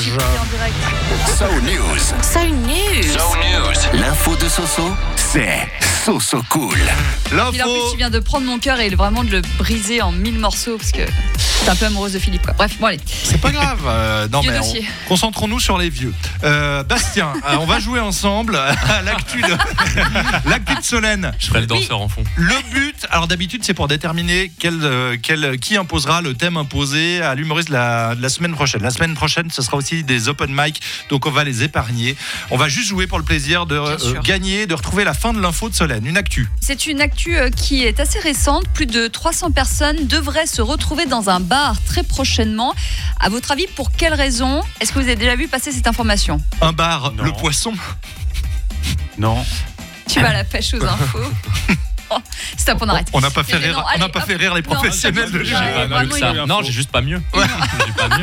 En direct. So News. So News. So News. L'info de Soso, c'est Soso Cool. Puis en plus, L'info. tu viens de prendre mon cœur et vraiment de le briser en 1000 morceaux parce que t'es un peu amoureuse de Philippe, quoi. Bref, bon, allez. C'est pas grave. Non, Vieux mais dossier. concentrons-nous sur les vieux. Bastien, on va jouer ensemble à l'actu de Solène. Je ferai le danseur en fond. Le but, alors d'habitude, c'est pour déterminer qui imposera le thème imposé à l'humoriste de la semaine prochaine. La semaine prochaine, ce sera aussi des open mic, donc on va les épargner. On va juste jouer pour le plaisir de sûr. gagner, de retrouver la fin de l'info de Solène. Une actu. C'est une actu qui est assez récente. Plus de 300 personnes devraient se retrouver dans un bar très prochainement. À votre avis, pour quelle raison? Est-ce que vous avez déjà vu passer cette information? Un bar, Non. le poisson. Non. Tu vas à la pêche aux infos. Oh, stop, on arrête. On n'a pas fait Mais non, rire, allez, on n'a pas hop. fait rire les Non, professionnels de c'est jeu. pas- vraiment, il est- Non, j'ai juste pas mieux. J'ai pas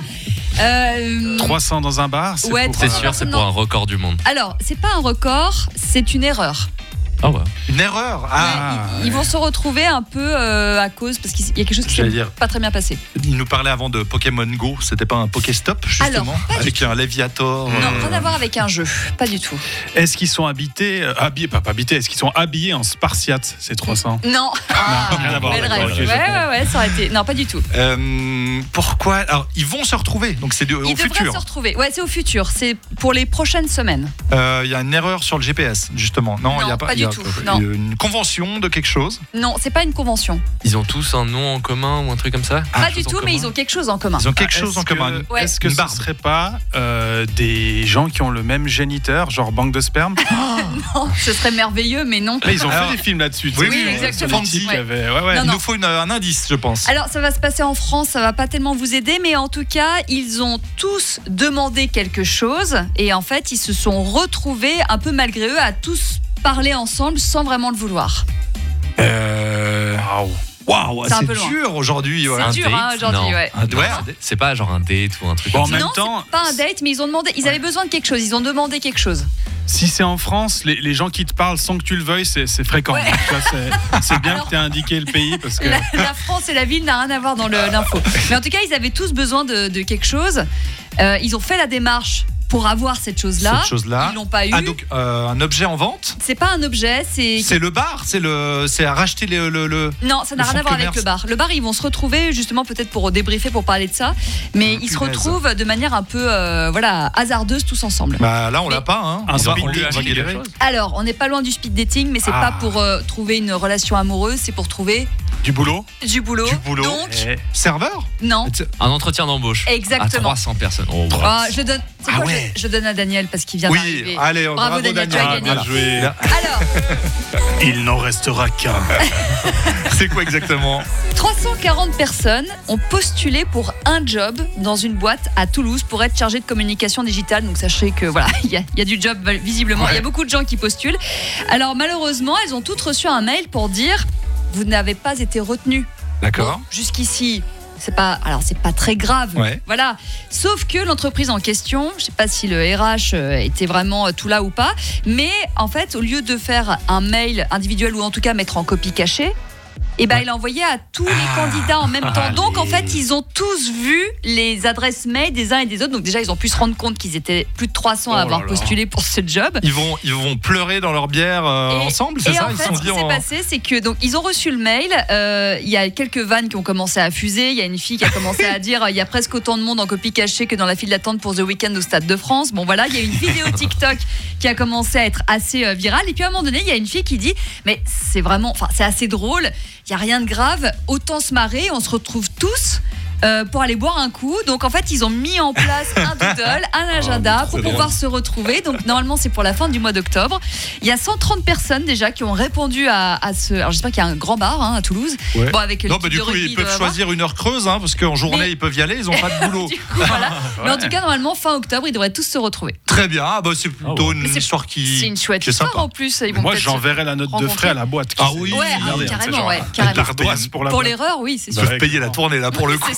mieux. 300 dans un bar, c'est Ouais, pour, C'est sûr, c'est pour un record du monde. Alors, c'est pas un record, c'est une erreur. Ah ouais. Une erreur. Ah, Ils vont se retrouver un peu à cause, parce qu'il y a quelque chose qui J'allais s'est dire. pas très bien passé. il nous parlait avant de Pokémon Go. C'était pas un Pokéstop justement, Alors, pas du avec un Léviator. Non, rien à voir avec un jeu, pas du tout. Est-ce qu'ils sont habillés, est-ce qu'ils sont habillés en spartiate, ces 300? Non, rien à voir. bel D'accord, rêve. ok, je Ouais, ça aurait été. Non, pas du tout. Pourquoi? Alors, ils vont se retrouver. Donc c'est au Ils devraient futur. se retrouver. Ouais, c'est au futur. C'est pour les prochaines semaines. Il y a une erreur sur le GPS justement. Non, il y a pas il y a du tout. Non. une convention de quelque chose. Non, c'est pas une convention. Ils ont tous un nom en commun ou un truc comme ça? Pas du tout, mais ils ont quelque chose en commun. Ils ont quelque chose en commun. Ouais. Est-ce que Une ce barbe. serait pas des gens qui ont le même géniteur, genre banque de sperme? Non, ce serait merveilleux, mais non. Là, ils ont Alors- fait des films là-dessus. Oui, tu sais, oui, exactement. les types qui Ouais. avaient- Non, Il non. nous faut un indice, je pense. Alors, ça va se passer en France, ça va pas tellement vous aider, mais en tout cas, ils ont tous demandé quelque chose et en fait, ils se sont retrouvés un peu malgré eux à tous parler ensemble sans vraiment le vouloir. Waouh. Waouh, C'est un c'est peu loin. dur aujourd'hui. Ouais. C'est Un dur hein, date? aujourd'hui, Non. ouais. C'est pas genre un date ou un truc Bon, en comme ça. même Non, temps, c'est pas un date, mais ils ont demandé, ils avaient besoin de quelque chose, ils ont demandé quelque chose. si c'est en France, les gens qui te parlent sans que tu le veuilles, c'est fréquent. Ouais. Tu vois, c'est bien Alors- que tu aies indiqué le pays parce que. La France et la ville n'a rien à voir dans l'info. Mais en tout cas, ils avaient tous besoin de quelque chose. Ils ont fait la démarche pour avoir cette chose-là. Cette chose-là. Ils l'ont pas eu. Ah, donc un objet en vente. C'est pas un objet, C'est le bar. C'est à racheter le. Non, ça n'a Le rien fonds à de voir avec commerce. le bar. Le bar, ils vont se retrouver justement peut-être pour débriefer, pour parler de ça. Mais ils se Punaise. retrouvent de manière un peu hasardeuse tous ensemble. Bah là, on l'a Mais- pas. Hein. Un On va- speed on va dating, galérer. quelque chose. Alors, on n'est pas loin du speed dating, mais c'est Ah. pas pour trouver une relation amoureuse, c'est pour trouver Du boulot. du boulot. Du boulot. Donc, Serveur. non. Un entretien d'embauche. À Exactement. 300 personnes. Oh, bravo. Ah, je le donne. C'est Ah quoi, ouais. je donne à Daniel parce qu'il vient Oui. d'arriver. Allez, Bravo, Daniel, tu as gagné. Bien joué. Voilà. Alors, Il n'en restera qu'un. C'est quoi exactement? 340 personnes ont postulé pour un job dans une boîte à Toulouse pour être chargé de communication digitale. Donc sachez que voilà, il y a du job visiblement. Il y a beaucoup de gens qui postulent. Alors malheureusement, elles ont toutes reçu un mail pour dire vous n'avez pas été retenu. D'accord. Bon, jusqu'ici. C'est pas très grave. Ouais. Voilà. Sauf que l'entreprise en question, je sais pas si le RH était vraiment tout là ou pas, mais en fait, au lieu de faire un mail individuel ou en tout cas mettre en copie cachée, il a envoyé à tous les candidats en même temps. Donc en fait, ils ont tous vu les adresses mail des uns et des autres. Donc déjà, ils ont pu se rendre compte qu'ils étaient plus de 300 à avoir postulé pour ce job. Ils vont pleurer dans leur bière ensemble, c'est Et ça? en Ils fait, sont ce dit qui s'est passé, c'est que donc ils ont reçu le mail. Il y a quelques vannes qui ont commencé à fuser. Il y a une fille qui a commencé à dire il y a presque autant de monde en copie cachée que dans la file d'attente pour The Weeknd au Stade de France. Bon voilà, il y a une vidéo TikTok qui a commencé à être assez virale. Et puis à un moment donné, il y a une fille qui dit mais c'est assez drôle. Il y a rien de grave. Autant se marrer. On se retrouve tous. Pour aller boire un coup. Donc en fait, ils ont mis en place un doodle, un agenda pour pouvoir se retrouver. Donc normalement, c'est pour la fin du mois d'octobre. Il y a 130 personnes déjà qui ont répondu à ce. Alors j'espère qu'il y a un grand bar à Toulouse. Ouais. Bon, avec Non, l'équipe bah, du de coup, rugby, ils il peuvent doit y avoir. choisir une heure creuse, hein, parce qu'en journée, Mais- ils peuvent y aller, ils n'ont pas de boulot. Du coup, voilà. Mais en tout cas, normalement, fin octobre, ils devraient tous se retrouver. Très bien, ah, bah, c'est plutôt Mais une c'est- histoire qui. C'est une chouette qui est histoire sympa. en plus. Ils vont Moi, peut-être j'enverrai la note de frais à la boîte. Ah oui, Ouais, Merde, c'est carrément, genre ouais, un carrément. d'ardoise pour la Pour boîte. l'erreur, oui, c'est Ils sûr. peuvent payer la tournée là pour le coup.